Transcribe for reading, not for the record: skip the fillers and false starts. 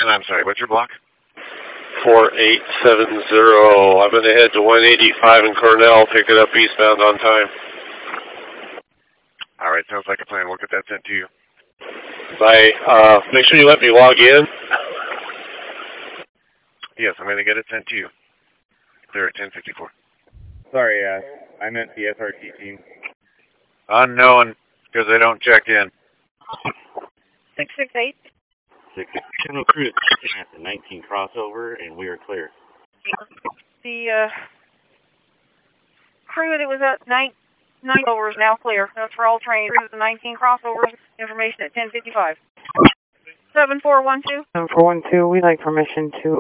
And I'm sorry, what's your block? 4870. I'm going to head to 185 in Cornell, pick it up eastbound on time. All right, sounds like a plan. We'll get that sent to you. Bye. Make sure you let me log in. Yes, I'm going to get it sent to you. Clear at 1054. Sorry, I meant the SRT team. Unknown, because they don't check in. 668. 667 crew at the 19 crossover, and we are clear. The crew that was at 9 over is now clear. That's for all trains. The 19 crossovers. Information at 1055. 7412. 7412, we'd like permission to